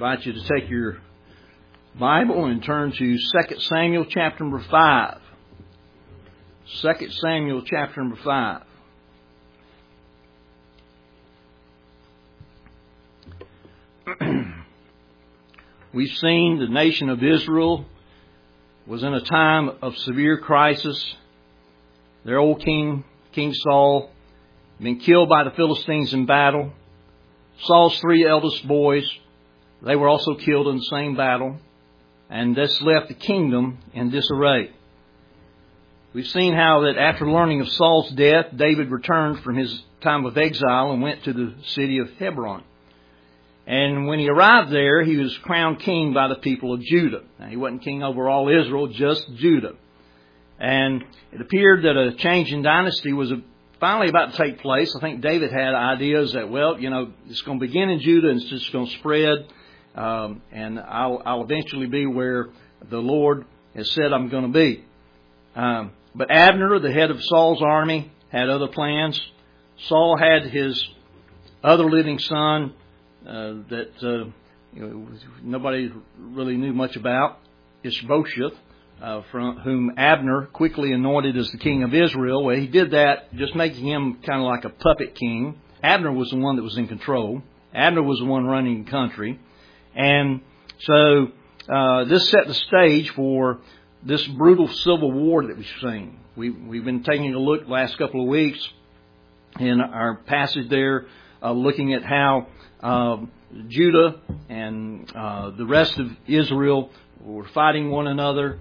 invite you to take your Bible and turn to 2 Samuel chapter number 5. 2 Samuel chapter number 5. We've seen the nation of Israel was in a time of severe crisis. Their old king, King Saul, had been killed by the Philistines in battle. Saul's 3 eldest boys, they were also killed in the same battle. And this left the kingdom in disarray. We've seen how that after learning of Saul's death, David returned from his time of exile and went to the city of Hebron. And when he arrived there, he was crowned king by the people of Judah. Now, he wasn't king over all Israel, just Judah. And it appeared that a change in dynasty was finally about to take place. I think David had ideas that, it's going to begin in Judah and it's just going to spread. And I'll eventually be where the Lord has said I'm going to be. But Abner, the head of Saul's army, had other plans. Saul had his other living son that nobody really knew much about, Ishbosheth, from whom Abner quickly anointed as the king of Israel. Well, he did that, just making him kind of like a puppet king. Abner was the one that was in control. Abner was the one running the country. And so this set the stage for this brutal civil war that we've seen. We've been taking a look the last couple of weeks in our passage there, looking at how Judah and the rest of Israel were fighting one another.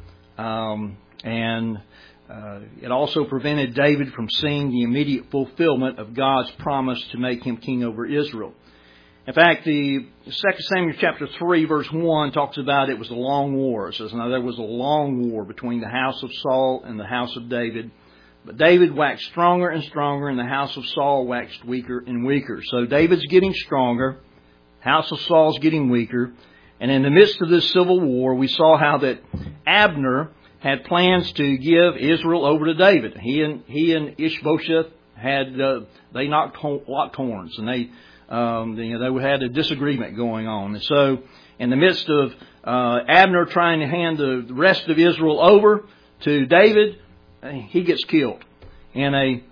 And it also prevented David from seeing the immediate fulfillment of God's promise to make him king over Israel. In fact, the 2 Samuel chapter 3 verse 1 talks about it was a long war. It says, now there was a long war between the house of Saul and the house of David. But David waxed stronger and stronger, and the house of Saul waxed weaker and weaker. So David's getting stronger, house of Saul's getting weaker. And in the midst of this civil war, we saw how that Abner had plans to give Israel over to David. He and Ishbosheth had they locked horns, and they had a disagreement going on. And so, in the midst of Abner trying to hand the rest of Israel over to David, he gets killed. He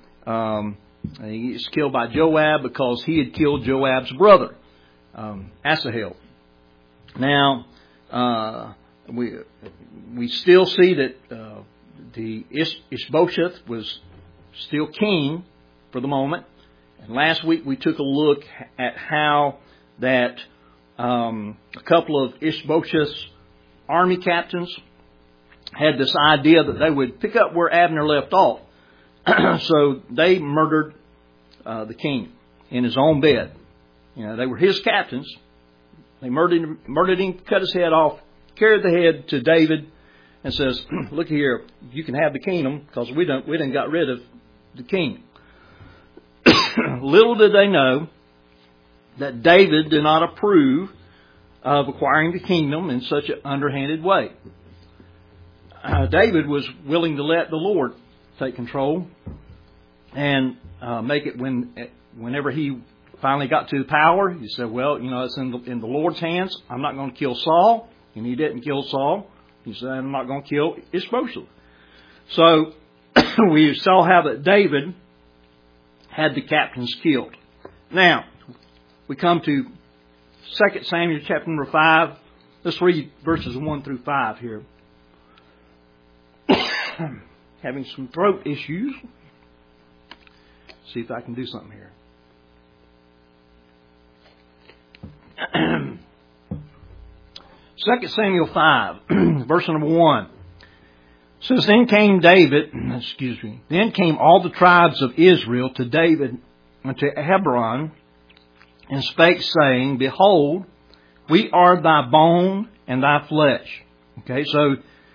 gets killed by Joab because he had killed Joab's brother, Asahel. Now, we still see that the Ishbosheth was still king for the moment. And last week we took a look at how that a couple of Ishbosheth's army captains had this idea that they would pick up where Abner left off. So they murdered the king in his own bed. They were his captains. They murdered him, cut his head off, carried the head to David, and says, "Look here, you can have the kingdom because we done got rid of the king." Little did they know that David did not approve of acquiring the kingdom in such an underhanded way. David was willing to let the Lord take control and make it whenever he finally got to power. He said, it's in the Lord's hands. I'm not going to kill Saul. And he didn't kill Saul. He said, I'm not going to kill Ishbosheth. So we saw how that David had the captains killed. Now, we come to 2 Samuel chapter number 5. Let's read verses 1 through 5 here. Having some throat issues. See if I can do something here. 2 Samuel 5, verse number 1. Says, then came all the tribes of Israel to David unto Hebron, and spake, saying, Behold, we are thy bone and thy flesh. Okay, so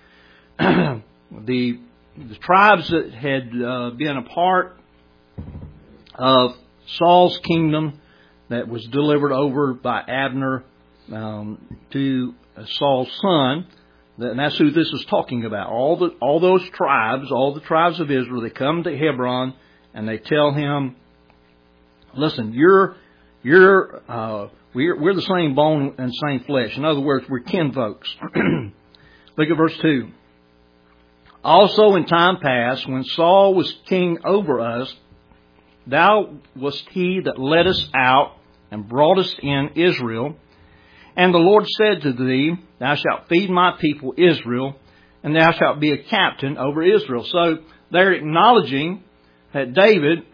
the tribes that had been a part of Saul's kingdom that was delivered over by Abner to Saul's son, and that's who this is talking about. All those tribes, all the tribes of Israel, they come to Hebron and they tell him, listen, you're we're the same bone and same flesh. In other words, we're kinfolks. Look at verse 2. Also in time past, when Saul was king over us, thou wast he that led us out and brought us in Israel. And the Lord said to thee, thou shalt feed my people Israel, and thou shalt be a captain over Israel. So they're acknowledging that David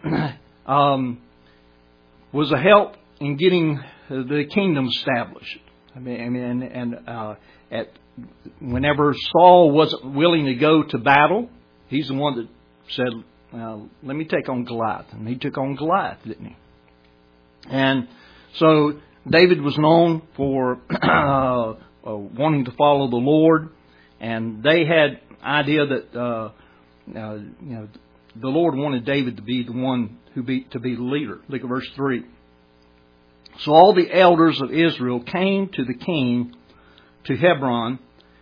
was a help in getting the kingdom established. Whenever Saul wasn't willing to go to battle, he's the one that said, let me take on Goliath. And he took on Goliath, didn't he? And so David was known for wanting to follow the Lord, and they had idea that the Lord wanted David to be the one to be the leader. Look at verse 3. So all the elders of Israel came to the king to Hebron,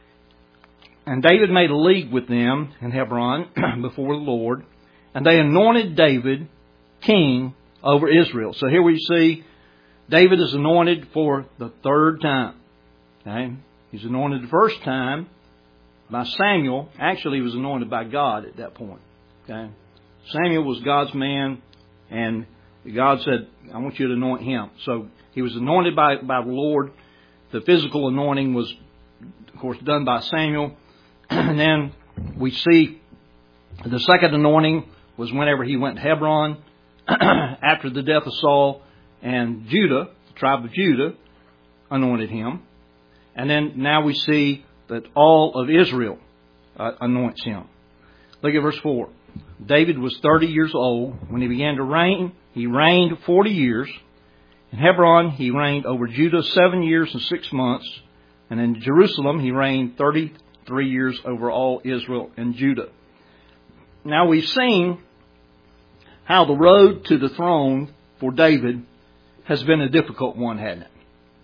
and David made a league with them in Hebron before the Lord, and they anointed David king over Israel. So here we see David is anointed for the third time. Okay? He's anointed the first time by Samuel. Actually, he was anointed by God at that point. Okay? Samuel was God's man, and God said, I want you to anoint him. So he was anointed by the Lord. The physical anointing was, of course, done by Samuel. And then we see the second anointing was whenever he went to Hebron after the death of Saul, and Judah, the tribe of Judah, anointed him. And then now we see that all of Israel anoints him. Look at verse 4. David was 30 years old when he began to reign. He reigned 40 years. In Hebron, he reigned over Judah 7 years and 6 months. And in Jerusalem, he reigned 33 years over all Israel and Judah. Now we've seen how the road to the throne for David has been a difficult one, hasn't it?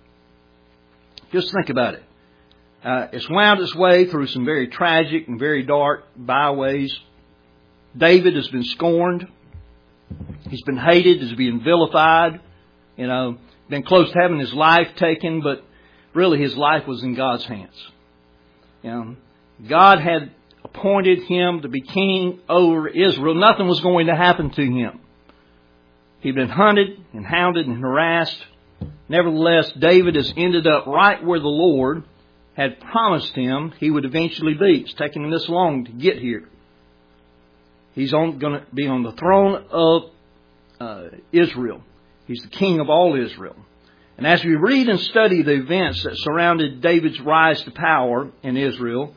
Just think about it. It's wound its way through some very tragic and very dark byways. David has been scorned. He's been hated. He's been vilified. Been close to having his life taken, but really his life was in God's hands. God had appointed him to be king over Israel. Nothing was going to happen to him. He'd been hunted and hounded and harassed. Nevertheless, David has ended up right where the Lord had promised him he would eventually be. It's taken him this long to get here. He's going to be on the throne of Israel. He's the king of all Israel. And as we read and study the events that surrounded David's rise to power in Israel,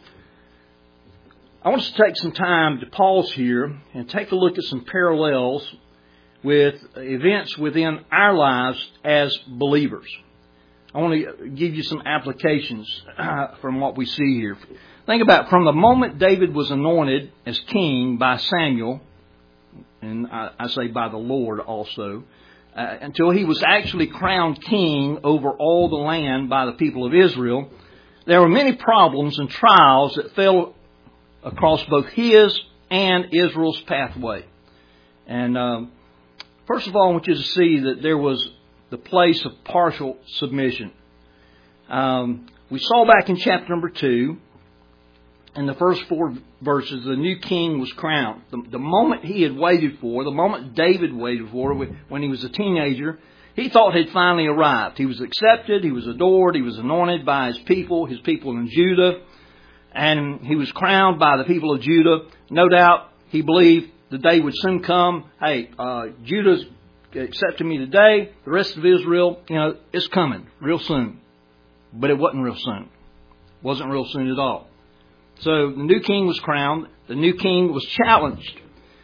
I want us to take some time to pause here and take a look at some parallels with events within our lives as believers. I want to give you some applications from what we see here. Think about from the moment David was anointed as king by Samuel, and I say by the Lord also, until he was actually crowned king over all the land by the people of Israel, there were many problems and trials that fell across both his and Israel's pathway. And first of all, I want you to see that there was the place of partial submission. We saw back in chapter number 2, in the first 4 verses, the new king was crowned. The moment he had waited for, the moment David waited for when he was a teenager, he thought had finally arrived. He was accepted, he was adored, he was anointed by his people in Judah, and he was crowned by the people of Judah. No doubt he believed the day would soon come. Hey, Judah's accepted me today. The rest of Israel, it's coming real soon. But it wasn't real soon. It wasn't real soon at all. So the new king was crowned. The new king was challenged.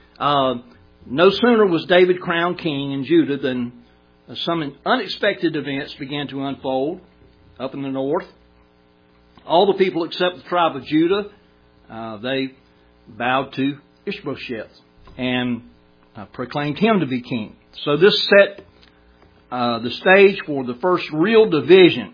No sooner was David crowned king in Judah than some unexpected events began to unfold up in the north. All the people except the tribe of Judah, they bowed to Ishbosheth and proclaimed him to be king. So this set the stage for the first real division.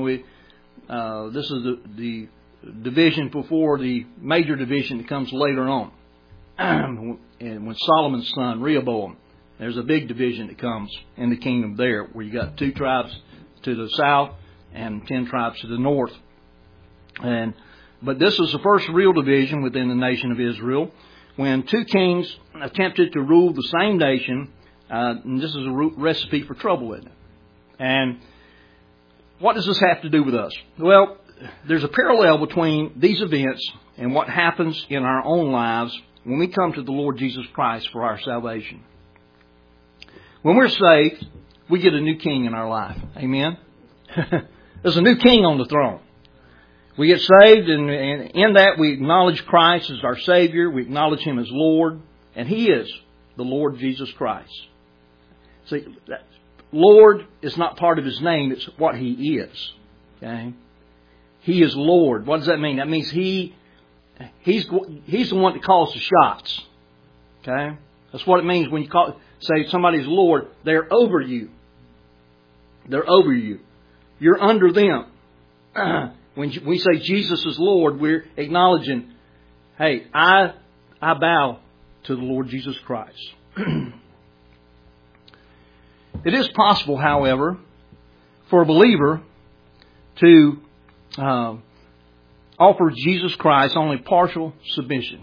This is the division before the major division that comes later on. And when Solomon's son, Rehoboam, There's a big division that comes in the kingdom there, where you got 2 tribes to the south and 10 tribes to the north. But this was the first real division within the nation of Israel, when 2 kings attempted to rule the same nation. And this is a recipe for trouble, isn't it? And what does this have to do with us? Well, there's a parallel between these events and what happens in our own lives when we come to the Lord Jesus Christ for our salvation. When we're saved, we get a new king in our life. Amen? There's a new king on the throne. We get saved, and in that we acknowledge Christ as our Savior. We acknowledge Him as Lord, and He is the Lord Jesus Christ. See, Lord is not part of His name, it's what He is. Okay? He is Lord. What does that mean? That means He's the one that calls the shots. Okay? That's what it means when you say somebody's Lord. They're over you. They're over you. You're under them. When we say Jesus is Lord, we're acknowledging, hey, I bow to the Lord Jesus Christ. It is possible, however, for a believer to offer Jesus Christ only partial submission.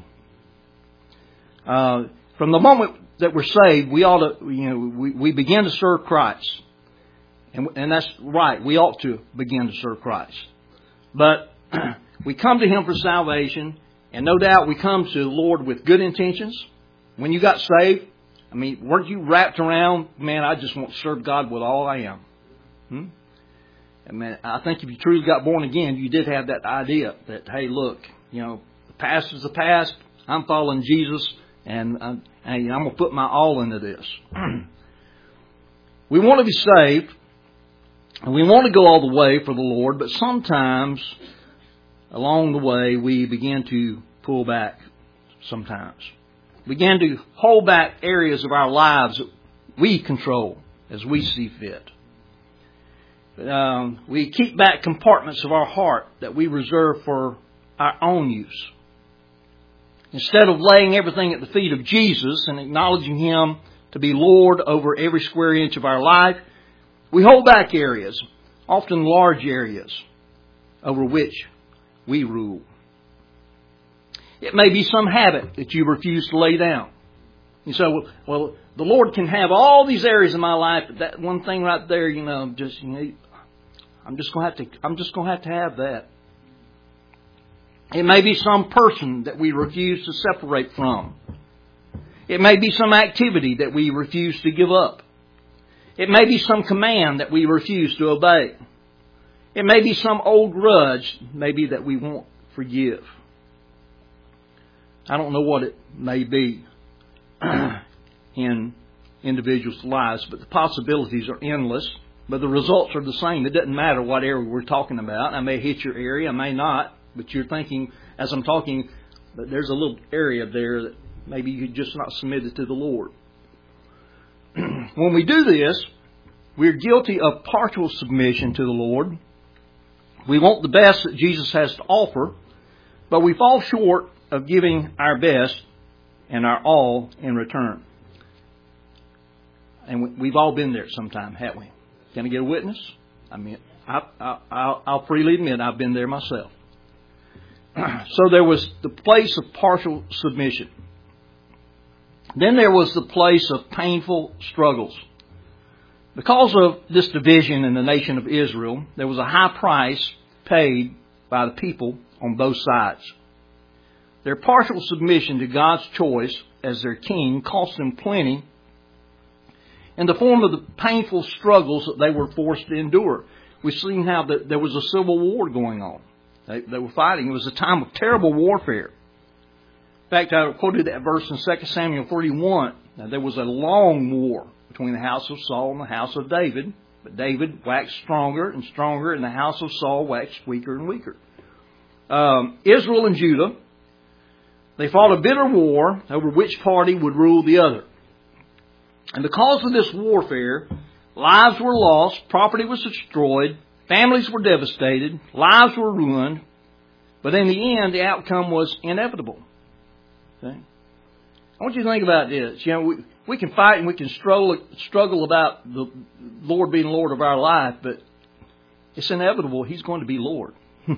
From the moment that we're saved, we ought to, we begin to serve Christ, and that's right. We ought to begin to serve Christ, but we come to Him for salvation, and no doubt we come to the Lord with good intentions. When you got saved, I mean, weren't you wrapped around, man, I just want to serve God with all I am? And man, I think if you truly got born again, you did have that idea that, hey, look, the past is the past. I'm following Jesus, and I'm going to put my all into this. We want to be saved, and we want to go all the way for the Lord, but sometimes along the way we begin to pull back sometimes. Begin to hold back areas of our lives that we control as we see fit. We keep back compartments of our heart that we reserve for our own use. Instead of laying everything at the feet of Jesus and acknowledging Him to be Lord over every square inch of our life, we hold back areas, often large areas, over which we rule. It may be some habit that you refuse to lay down. You say, well, the Lord can have all these areas in my life, but that one thing right there, I'm just going to have to have that. It may be some person that we refuse to separate from. It may be some activity that we refuse to give up. It may be some command that we refuse to obey. It may be some old grudge, maybe, that we won't forgive. I don't know what it may be in individuals' lives, but the possibilities are endless. But the results are the same. It doesn't matter what area we're talking about. I may hit your area, I may not. But you're thinking, as I'm talking, that there's a little area there that maybe you just not submitted to the Lord. When we do this, we're guilty of partial submission to the Lord. We want the best that Jesus has to offer, but we fall short of giving our best and our all in return. And we've all been there sometime, haven't we? Can I get a witness? I mean, I'll freely admit I've been there myself. So there was the place of partial submission. Then there was the place of painful struggles. Because of this division in the nation of Israel, there was a high price paid by the people on both sides. Their partial submission to God's choice as their king cost them plenty in the form of the painful struggles that they were forced to endure. We've seen how there was a civil war going on. They were fighting. It was a time of terrible warfare. In fact, I quoted that verse in 2 Samuel 31. Now, there was a long war between the house of Saul and the house of David. But David waxed stronger and stronger, and the house of Saul waxed weaker and weaker. Israel and Judah, they fought a bitter war over which party would rule the other. And because of this warfare, lives were lost, property was destroyed, families were devastated, lives were ruined, but in the end, the outcome was inevitable. Okay? I want you to think about this. We can fight and we can struggle about the Lord being Lord of our life, but it's inevitable He's going to be Lord.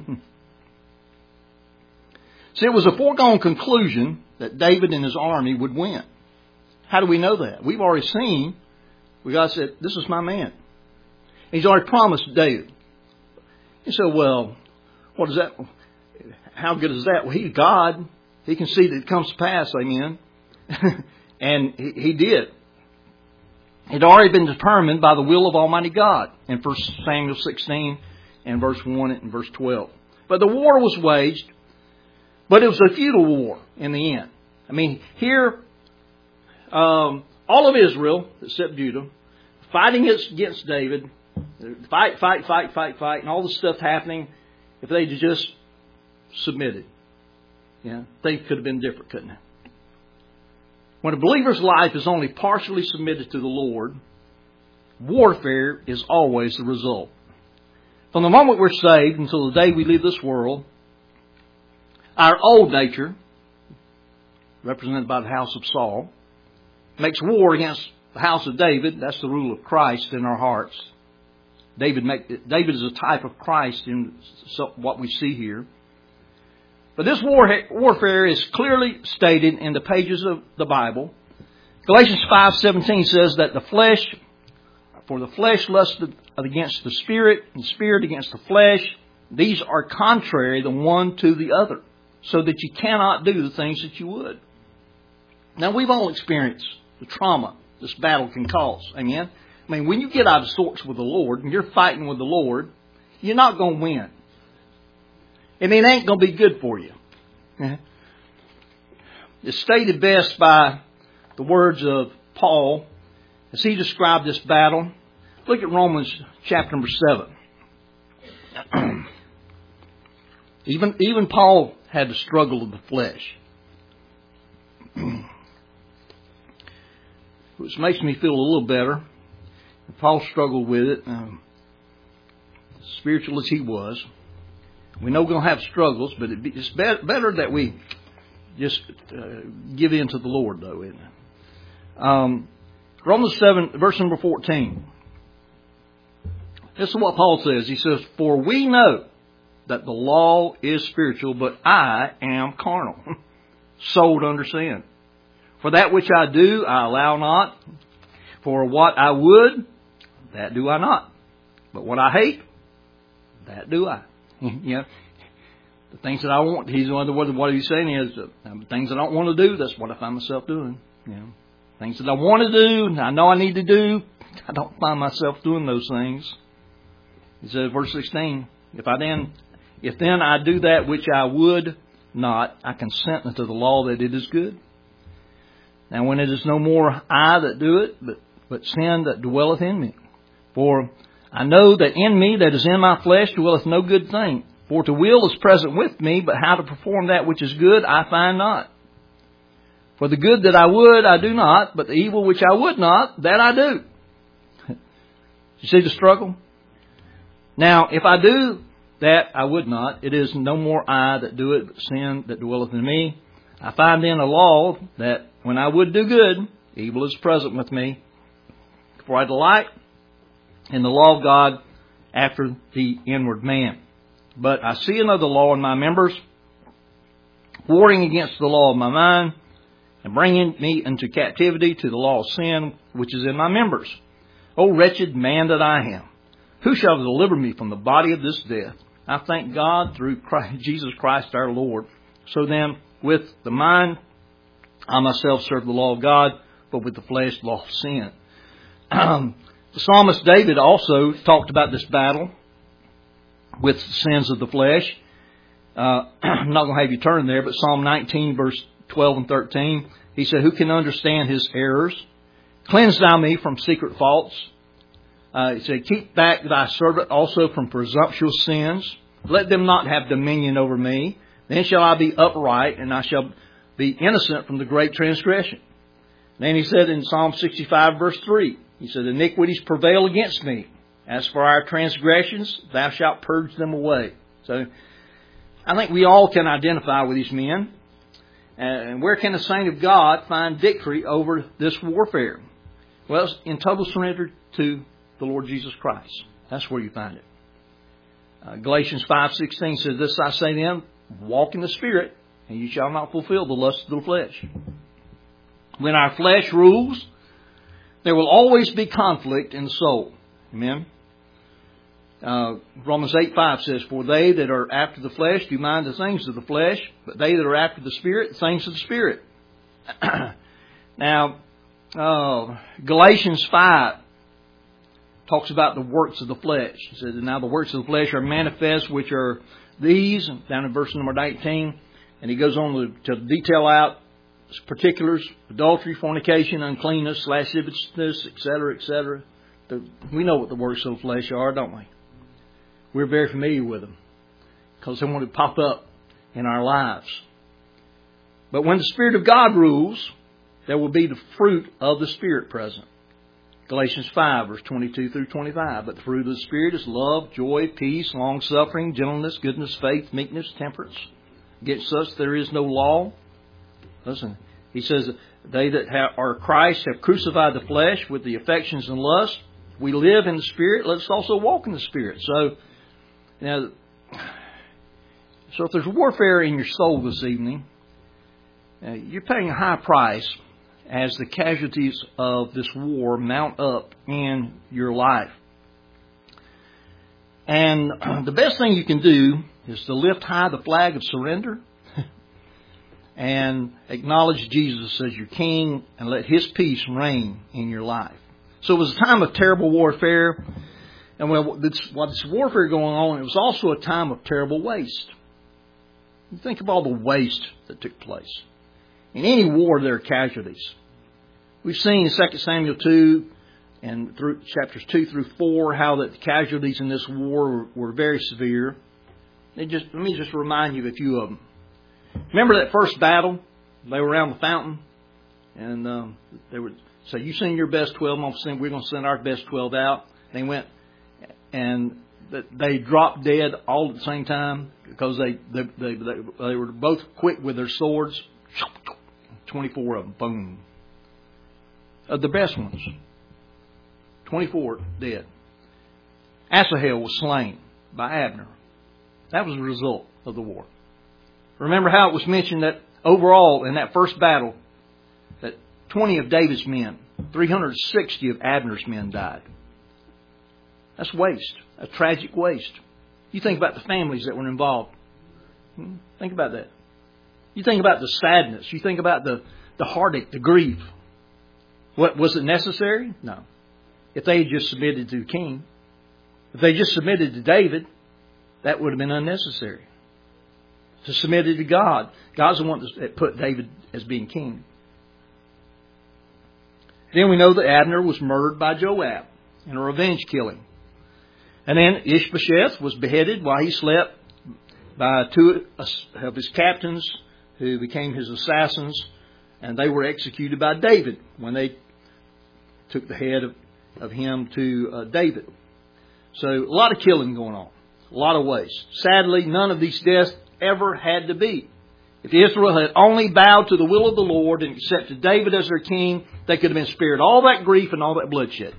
See, it was a foregone conclusion that David and his army would win. How do we know that? We've already seen, God said, this is my man. He's already promised David. He said, well, what is that? How good is that? Well, He's God. He can see that it comes to pass, amen. And he did. It had already been determined by the will of Almighty God in 1 Samuel 16 and verse 1 and verse 12. But the war was waged, but it was a futile war in the end. I mean, here, all of Israel, except Judah, fighting against David, fight, and all the stuff happening. If they'd just submitted, things could have been different, couldn't it? When a believer's life is only partially submitted to the Lord, warfare is always the result. From the moment we're saved until the day we leave this world, our old nature, represented by the house of Saul, makes war against the house of David. That's the rule of Christ in our hearts. David is a type of Christ in what we see here. But this warfare is clearly stated in the pages of the Bible. Galatians 5:17 says that for the flesh lusteth against the Spirit, and the Spirit against the flesh. These are contrary the one to the other, so that you cannot do the things that you would. Now, we've all experienced the trauma this battle can cause. Amen? I mean, when you get out of sorts with the Lord, and you're fighting with the Lord, you're not going to win. And it ain't going to be good for you. It's stated best by the words of Paul as he described this battle. Look at Romans chapter number 7. Even Paul had to struggle with the flesh, which makes me feel a little better. Paul struggled with it, spiritual as he was. We know we're going to have struggles, but it's better that we just give in to the Lord, though, isn't it? Romans 7, verse number 14. This is what Paul says. He says, "For we know that the law is spiritual, but I am carnal, sold under sin. For that which I do, I allow not. For what I would, that do I not. But what I hate, that do I." The things that I want, what he's saying is, the things I don't want to do, that's what I find myself doing. Things that I want to do, I know I need to do, I don't find myself doing those things. He says, verse 16, If then I do that which I would not, I consent unto the law that it is good. Now when it is no more I that do it, but sin that dwelleth in me. For I know that in me, that is in my flesh, dwelleth no good thing. For to will is present with me, but how to perform that which is good I find not. For the good that I would, I do not, but the evil which I would not, that I do. You see the struggle? Now, if I do that I would not, it is no more I that do it, but sin that dwelleth in me. I find then a law that when I would do good, evil is present with me. For I delight in the law of God after the inward man. But I see another law in my members, warring against the law of my mind, and bringing me into captivity to the law of sin, which is in my members. O wretched man that I am, who shall deliver me from the body of this death? I thank God through Jesus Christ our Lord. So then, with the mind, I myself serve the law of God, but with the flesh, the law of sin. The psalmist David also talked about this battle with the sins of the flesh. I'm not going to have you turn there, but Psalm 19, verse 12 and 13, he said, "Who can understand his errors? Cleanse thou me from secret faults." He said, "Keep back thy servant also from presumptuous sins. Let them not have dominion over me. Then shall I be upright, and I shall be innocent from the great transgression." Then he said in Psalm 65, verse 3, he said, "Iniquities prevail against me. As for our transgressions, thou shalt purge them away." So I think we all can identify with these men. And where can a saint of God find victory over this warfare? Well, it's in total surrender to the Lord Jesus Christ. That's where you find it. Galatians 5:16 says, "This I say then, walk in the Spirit, and you shall not fulfill the lust of the flesh." When our flesh rules, there will always be conflict in the soul. Amen. Romans 8:5 says, "For they that are after the flesh do mind the things of the flesh, but they that are after the Spirit, the things of the Spirit." Now, Galatians 5 talks about the works of the flesh. It says, "Now the works of the flesh are manifest, which are these," down in verse number 19. And he goes on to detail out particulars: adultery, fornication, uncleanness, lasciviousness, etc., etc. We know what the works of the flesh are, don't we? We're very familiar with them because they want to pop up in our lives. But when the Spirit of God rules, there will be the fruit of the Spirit present. Galatians 5, verse 22 through 25. "But the fruit of the Spirit is love, joy, peace, long-suffering, gentleness, goodness, faith, meekness, temperance. Against such there is no law." Listen, he says, "They that are Christ have crucified the flesh with the affections and lusts. We live in the Spirit, let us also walk in the Spirit." So if there's warfare in your soul this evening, you're paying a high price as the casualties of this war mount up in your life. And the best thing you can do is to lift high the flag of surrender and acknowledge Jesus as your King and let His peace reign in your life. So it was a time of terrible warfare. And while this warfare going on, it was also a time of terrible waste. You think of all the waste that took place. In any war, there are casualties. We've seen in 2 Samuel 2 and through chapters 2 through 4 how that the casualties in this war were very severe. Let me just remind you of a few of them. Remember that first battle? They were around the fountain, and they would say, "You send your best 12, we're going to send our best 12 out." They went, and they dropped dead all at the same time because they were both quick with their swords. 24 of them, boom. The best ones, 24 dead. Asahel was slain by Abner. That was the result of the war. Remember how it was mentioned that overall in that first battle, that 20 of David's men, 360 of Abner's men died. That's waste, a tragic waste. You think about the families that were involved. Think about that. You think about the sadness. You think about the heartache, the grief. What was it necessary? No. If they had just submitted to the king, if they just submitted to David, that would have been unnecessary. To submit to God. God's the one that put David as being king. Then we know that Abner was murdered by Joab in a revenge killing. And then Ishbosheth was beheaded while he slept by two of his captains who became his assassins. And they were executed by David when they took the head of him to David. So a lot of killing going on. A lot of waste. Sadly, none of these deaths ever had to be. If Israel had only bowed to the will of the Lord and accepted David as their king, they could have been spared all that grief and all that bloodshed.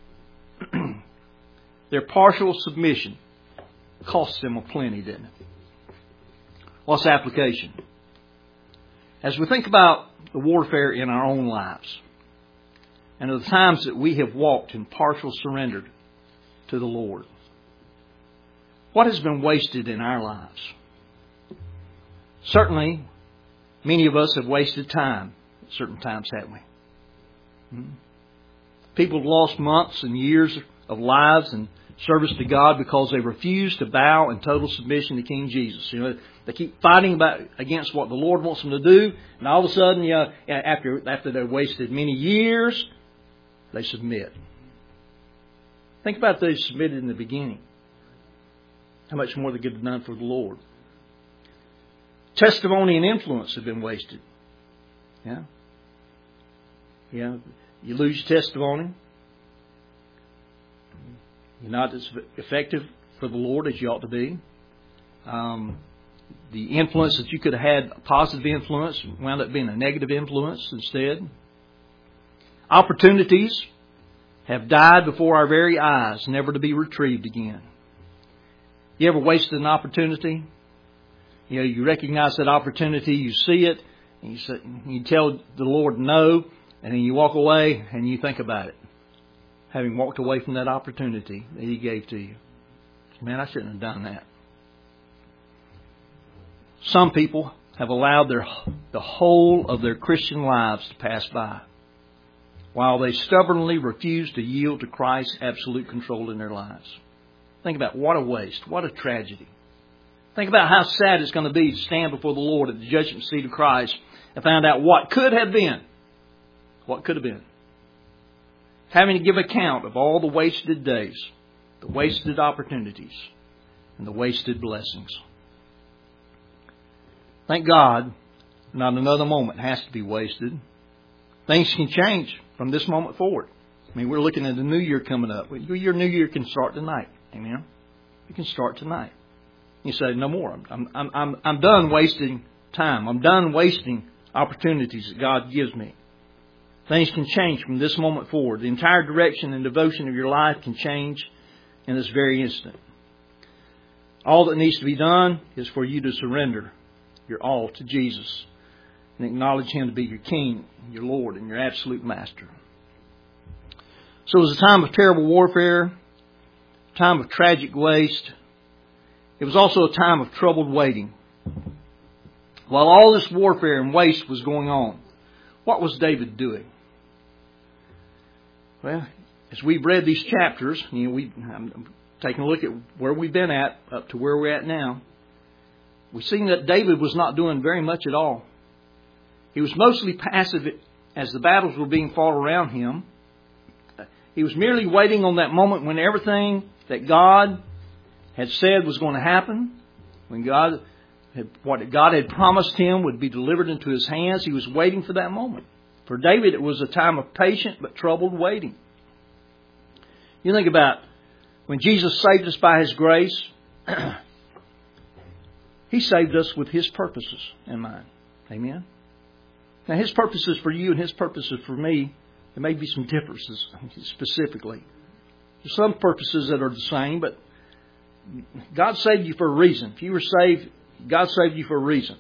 Their partial submission cost them a plenty, didn't it? What's the application? As we think about the warfare in our own lives and the times that we have walked in partial surrender to the Lord, what has been wasted in our lives? Certainly, many of us have wasted time at certain times, haven't we? People have lost months and years of lives and service to God because they refuse to bow in total submission to King Jesus. You know, they keep fighting against what the Lord wants them to do, and all of a sudden, after they've wasted many years, they submit. Think about if they submitted in the beginning. How much more they could have done for the Lord. Testimony and influence have been wasted. Yeah. You lose your testimony. You're not as effective for the Lord as you ought to be. The influence that you could have had, a positive influence, wound up being a negative influence instead. Opportunities have died before our very eyes, never to be retrieved again. You ever wasted an opportunity? You know, you recognize that opportunity, you see it, and you tell the Lord no, and then you walk away and you think about it. Having walked away from that opportunity that He gave to you. Man, I shouldn't have done that. Some people have allowed the whole of their Christian lives to pass by, while they stubbornly refuse to yield to Christ's absolute control in their lives. Think about what a waste, what a tragedy. Think about how sad it's going to be to stand before the Lord at the judgment seat of Christ and find out what could have been. What could have been. Having to give account of all the wasted days, the wasted opportunities, and the wasted blessings. Thank God, not another moment has to be wasted. Things can change from this moment forward. I mean, we're looking at the new year coming up. Your new year can start tonight. Amen. You can start tonight. You say, no more. I'm done wasting time. I'm done wasting opportunities that God gives me. Things can change from this moment forward. The entire direction and devotion of your life can change in this very instant. All that needs to be done is for you to surrender your all to Jesus and acknowledge Him to be your King, your Lord, and your absolute Master. So it was a time of terrible warfare, a time of tragic waste. It was also a time of troubled waiting. While all this warfare and waste was going on, what was David doing? Well, as we've read these chapters, I'm taking a look at where we've been at up to where we're at now. We've seen that David was not doing very much at all. He was mostly passive as the battles were being fought around him. He was merely waiting on that moment when everything that God had said was going to happen, when what God had promised him would be delivered into his hands. He was waiting for that moment. For David, it was a time of patient but troubled waiting. You think about when Jesus saved us by His grace, He saved us with His purposes in mind. Amen? Now, His purposes for you and His purposes for me, there may be some differences specifically. There's some purposes that are the same, but God saved you for a reason. If you were saved, God saved you for a reason.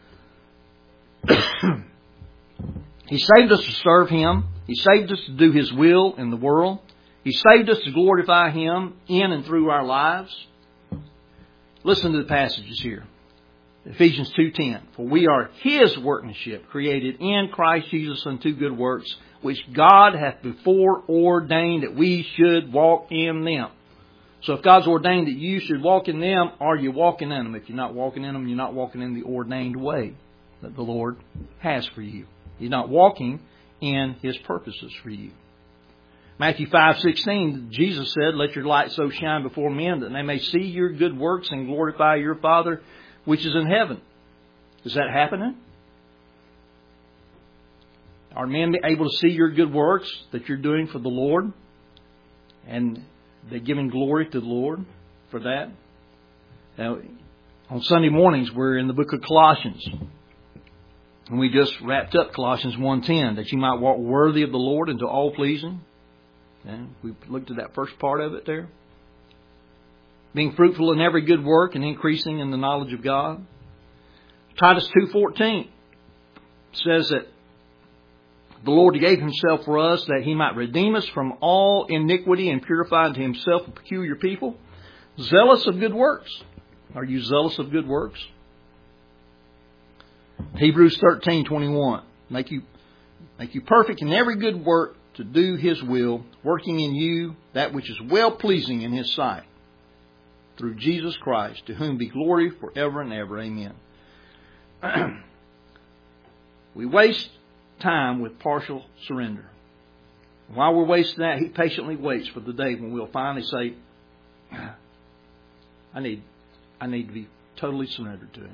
He saved us to serve Him. He saved us to do His will in the world. He saved us to glorify Him in and through our lives. Listen to the passages here. Ephesians 2:10. For we are His workmanship, created in Christ Jesus unto good works, which God hath before ordained that we should walk in them. So if God's ordained that you should walk in them, are you walking in them? If you're not walking in them, you're not walking in the ordained way that the Lord has for you. You're not walking in His purposes for you. Matthew 5:16, Jesus said, let your light so shine before men that they may see your good works and glorify your Father which is in heaven. Is that happening? Are men able to see your good works that you're doing for the Lord? And they're giving glory to the Lord for that? Now, on Sunday mornings, we're in the book of Colossians. And we just wrapped up Colossians 1:10, that you might walk worthy of the Lord and to all pleasing. And we looked at that first part of it there. Being fruitful in every good work and increasing in the knowledge of God. Titus 2:14 says that the Lord gave Himself for us that He might redeem us from all iniquity and purify unto Himself a peculiar people, zealous of good works. Are you zealous of good works? Hebrews 13:21. Make you perfect in every good work to do His will, working in you that which is well pleasing in His sight. Through Jesus Christ, to whom be glory forever and ever. Amen. We waste time with partial surrender. While we're wasting that, He patiently waits for the day when we'll finally say, I need to be totally surrendered to Him.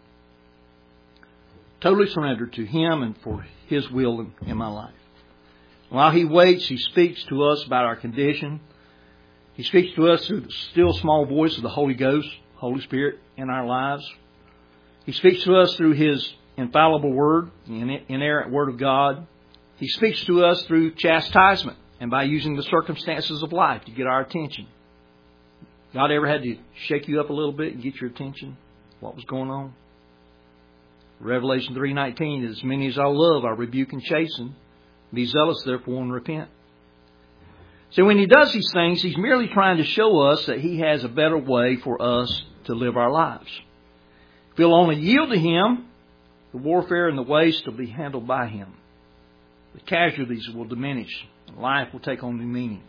Totally surrendered to Him and for His will in my life. While He waits, He speaks to us about our condition. He speaks to us through the still small voice of the Holy Ghost, Holy Spirit in our lives. He speaks to us through His infallible Word, the inerrant Word of God. He speaks to us through chastisement and by using the circumstances of life to get our attention. God ever had to shake you up a little bit and get your attention? What was going on? Revelation 3:19, as many as I love, I rebuke and chasten. Be zealous, therefore, and repent. So when He does these things, He's merely trying to show us that He has a better way for us to live our lives. If we'll only yield to Him, the warfare and the waste will be handled by Him. The casualties will diminish. Life will take on new meaning.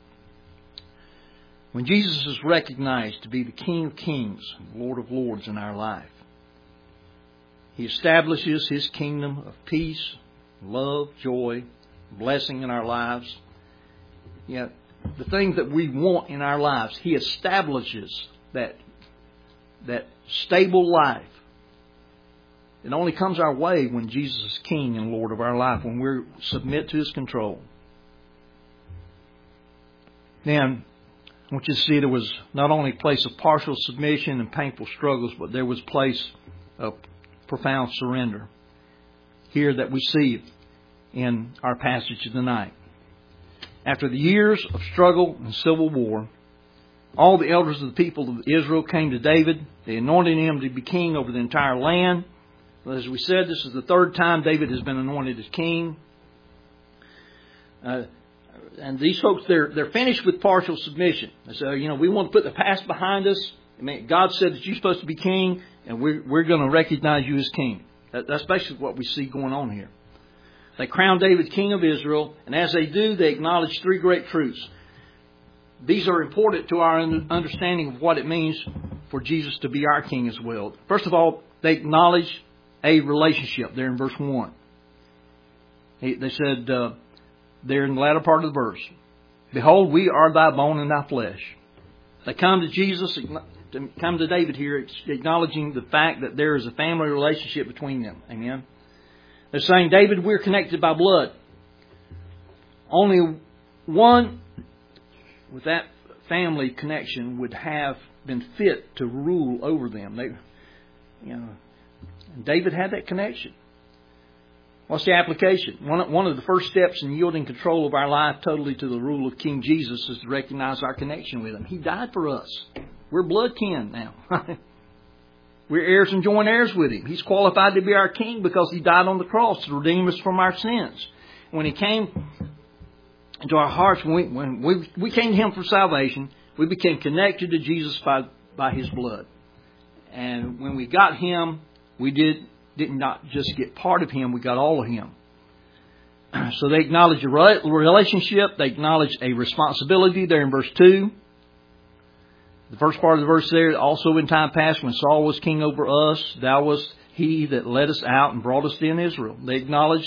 When Jesus is recognized to be the King of Kings and Lord of Lords in our life, He establishes His kingdom of peace, love, joy, blessing in our lives. Yet, the things that we want in our lives, He establishes that stable life. It only comes our way when Jesus is King and Lord of our life, when we submit to His control. Then, I want you to see there was not only a place of partial submission and painful struggles, but there was a place of profound surrender here that we see in our passage tonight. After the years of struggle and civil war, all the elders of the people of Israel came to David. They anointed him to be king over the entire land. As we said, this is the third time David has been anointed as king. And these folks, they're finished with partial submission. They say, we want to put the past behind us. I mean, God said that you're supposed to be king, and we're going to recognize you as king. That's basically what we see going on here. They crown David king of Israel, and as they do, they acknowledge three great truths. These are important to our understanding of what it means for Jesus to be our king as well. First of all, they acknowledge a relationship there in verse 1. They said there in the latter part of the verse, "Behold, we are thy bone and thy flesh." They come to Jesus, come to David here, acknowledging the fact that there is a family relationship between them. Amen. They're saying, David, we're connected by blood. Only one with that family connection would have been fit to rule over them. David had that connection. What's the application? One of the first steps in yielding control of our life totally to the rule of King Jesus is to recognize our connection with Him. He died for us. We're blood kin now. We're heirs and joint heirs with Him. He's qualified to be our King because He died on the cross to redeem us from our sins. When He came into our hearts, when we came to Him for salvation, we became connected to Jesus by His blood. And when we got Him, we did not just get part of Him, we got all of Him. So they acknowledge a relationship, they acknowledge a responsibility there in verse 2. The first part of the verse there, also in time past when Saul was king over us, thou wast he that led us out and brought us in Israel. They acknowledged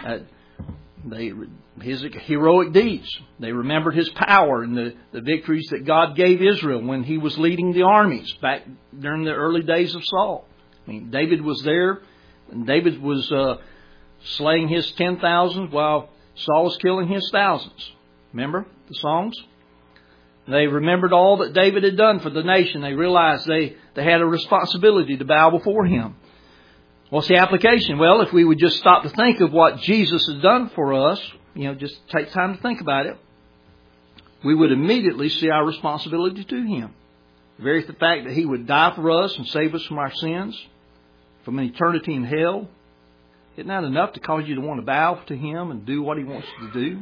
his heroic deeds. They remembered his power and the victories that God gave Israel when he was leading the armies back during the early days of Saul. I mean, David was there, and David was slaying his 10,000 while Saul was killing his thousands. Remember the songs? They remembered all that David had done for the nation. They realized they had a responsibility to bow before Him. What's the application? Well, if we would just stop to think of what Jesus has done for us, just take time to think about it, we would immediately see our responsibility to Him. The very fact that He would die for us and save us from our sins, from an eternity in hell, isn't that enough to cause you to want to bow to Him and do what He wants you to do?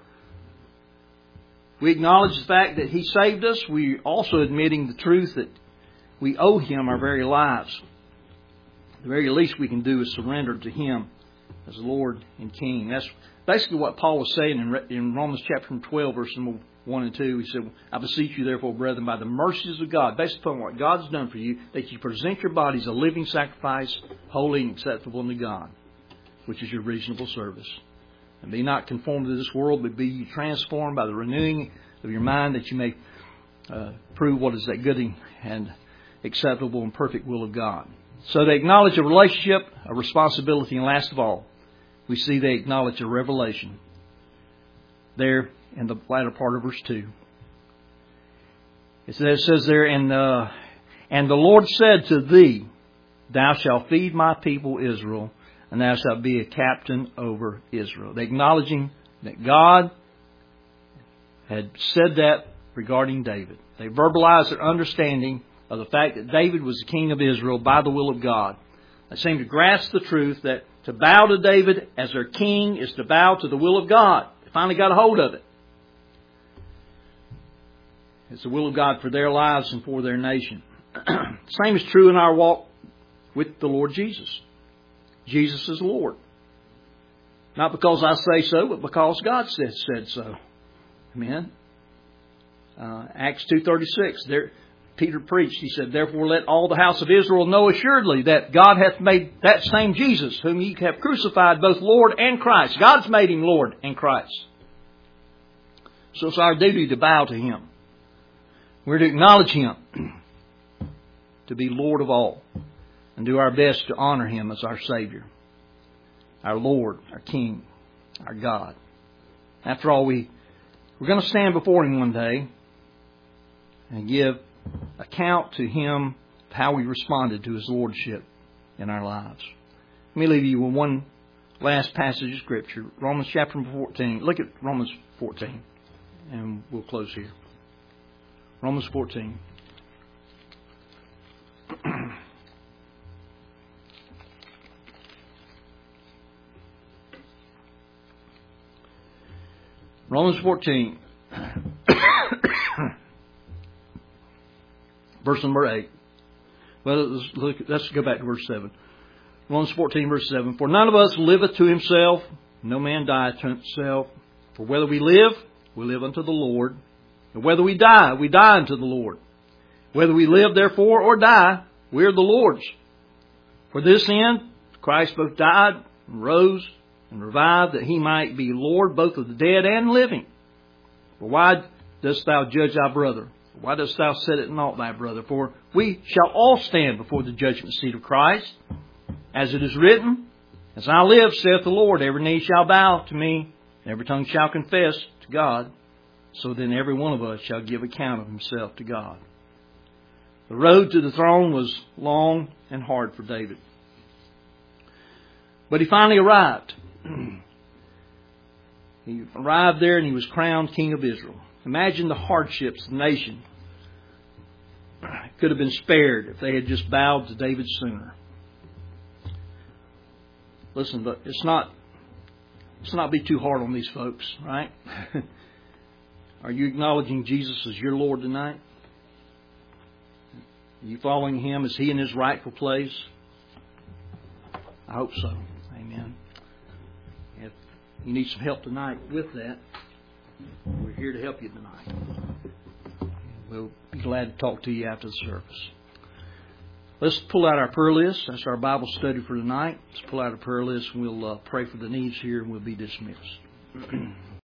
We acknowledge the fact that He saved us. We're also admitting the truth that we owe Him our very lives. The very least we can do is surrender to Him as Lord and King. That's basically what Paul was saying in Romans chapter 12, verses 1 and 2. He said, I beseech you therefore, brethren, by the mercies of God, based upon what God's done for you, that you present your bodies a living sacrifice, holy and acceptable unto God, which is your reasonable service. And be not conformed to this world, but be ye transformed by the renewing of your mind, that you may prove what is that good and acceptable and perfect will of God. So they acknowledge a relationship, a responsibility, and last of all, we see they acknowledge a revelation there in the latter part of verse 2. It says there, and the Lord said to thee, Thou shalt feed my people Israel, and thou shalt be a captain over Israel. They're acknowledging that God had said that regarding David. They verbalized their understanding of the fact that David was the king of Israel by the will of God. They seem to grasp the truth that to bow to David as their king is to bow to the will of God. They finally got a hold of it. It's the will of God for their lives and for their nation. Same is true in our walk with the Lord Jesus. Jesus is Lord. Not because I say so, but because God said so. Amen. Acts 2:36. There, Peter preached. He said, "Therefore let all the house of Israel know assuredly that God hath made that same Jesus, whom ye have crucified, both Lord and Christ." God's made Him Lord and Christ. So it's our duty to bow to Him. We're to acknowledge Him to be Lord of all, and do our best to honor Him as our Savior, our Lord, our King, our God. After all, we're going to stand before Him one day and give account to Him of how we responded to His Lordship in our lives. Let me leave you with one last passage of Scripture. Romans chapter 14. Look at Romans 14, and we'll close here. Romans 14. Romans 14. Verse number 8. Well, let's go back to verse 7. Romans 14, verse 7. For none of us liveth to himself, no man dieth to himself. For whether we live unto the Lord. And whether we die unto the Lord. Whether we live, therefore, or die, we are the Lord's. For this end, Christ both died and rose and revived, that He might be Lord both of the dead and living. For why dost thou judge thy brother? Why dost thou set at naught thy brother? For we shall all stand before the judgment seat of Christ. As it is written, As I live, saith the Lord, every knee shall bow to me, and every tongue shall confess to God. So then every one of us shall give account of himself to God. The road to the throne was long and hard for David. But he finally arrived. He arrived there and he was crowned king of Israel. Imagine the hardships the nation could have been spared if they had just bowed to David sooner. Listen, but let's not be too hard on these folks, right? Are you acknowledging Jesus as your Lord tonight? Are you following Him? Is He in His rightful place? I hope so. Amen. If you need some help tonight with that, we're here to help you tonight. We'll be glad to talk to you after the service. Let's pull out our prayer list. That's our Bible study for tonight. Let's pull out a prayer list and we'll pray for the needs here and we'll be dismissed.